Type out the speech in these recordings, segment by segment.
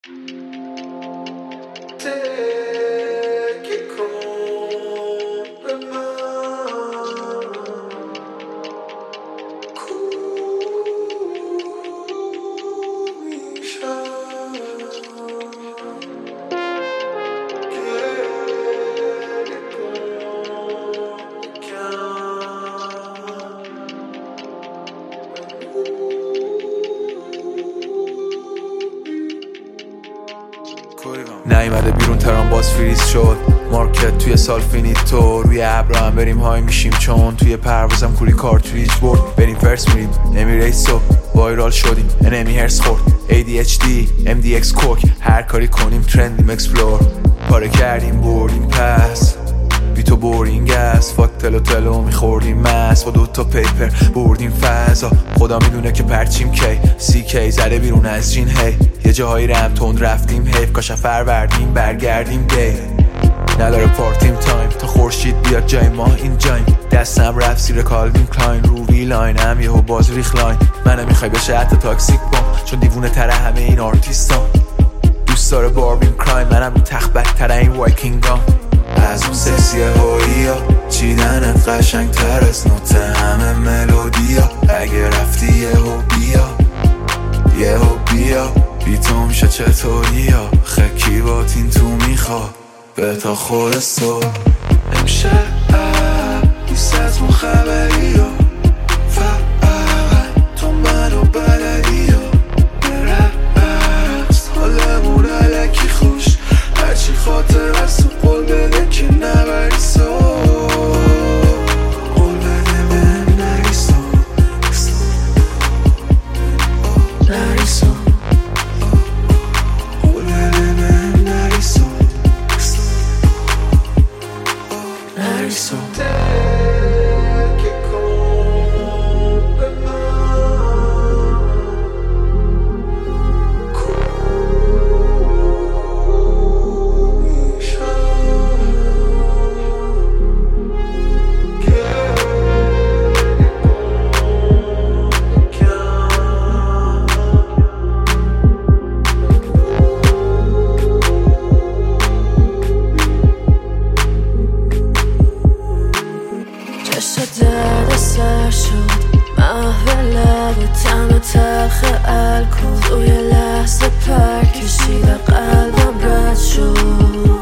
نیومده بیرون ترام باز فریز شد مارکت توی سال فینیتو روی ابرا هم بریم های میشیم چون توی پروازم کوری کارتریج برد بریم فرس میریم امیریتسو وایرال شدیم انمی هرس خورد ADHD MDX کوک هر کاری کنیم ترندیم اکسپلور پاره کردیم بردیم پس بی تو بورینگ است فاک تلو میخوردیم مس با دوتا پیپر بردیم فضا خدا میدونه که پرچیم کی زده بیرون از جین هی یه جاهایی رم تند رفتیم حیف کاش فروردیم برگردیم دی نداره پارتیم تایم تا خورشید بیاد جای ما این جایم دستم رفت زیر کالوین کلاین رو ویلاینم یهو باز ریخ لاین منم میخوای بشه حتی تاکسیک بام چون دیوونه تره همه این آرتیستان دوست داره باربیم کرایم منم رو تخت بدتره این وایکینگام از اون سکسی هوییا چیدنت قشنگ تر از نوت همه ملودیا اگه رفتی یهو بیا بی تو میشه چطوریا خکی باتین تو میخوا به تا خود صبح امشب نیست از اون خبریا فقط تو منو بلدیا برقص حالمون علکی خوش هرچی خاطر از تو قول بده که نبری سو قول بده بهم نری سو نری سو قول بده بهم نری سو نری سو درد سر شد محو لب تم تلخ الکل توی لحظه پر کشید قلبم رد شد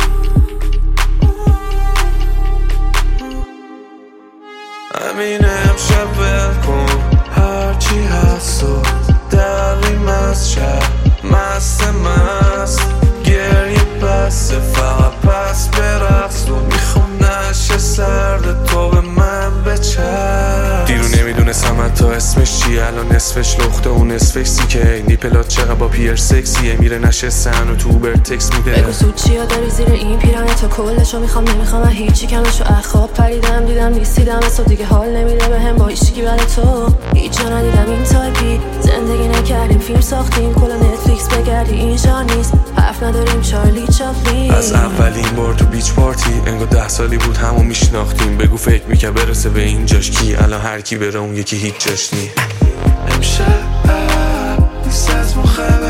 همینه امشب ول کن هرچی هست و دقیم از شب مست گریه بسته فقط پس برقص و میخوام نشه سرد تو به من بچر دیرو نمیدونستم حتی اسمش چیه الان نصفش لخته و نصفش سیکه نیپلات چقدر با پیر سکسیه میره نشستن و تو اوبر تکس میده بگو سود چیا داری زیر این پیرانه تا کلشو میخوام نمیخوام من هیچی کمشو اخواب پریدم دیدم نیستیدم از تو دیگه حال نمیده بهم با هیچکی برای تو هیچ جا ندیدم این تایپی زندگی نکردیم فیلم ساختیم کلا نتفلیکس بگردی اینجا نیست حرف نداریم چارلی چاپلین از اولین بار تو بیچ پارتی انگار 10 سالی بود همو میشناختیم بگو فکر میکرد برسه به اینجاش کی الان هر کی بره اون یکی هیچ جاش نی امشب نیست از مخبر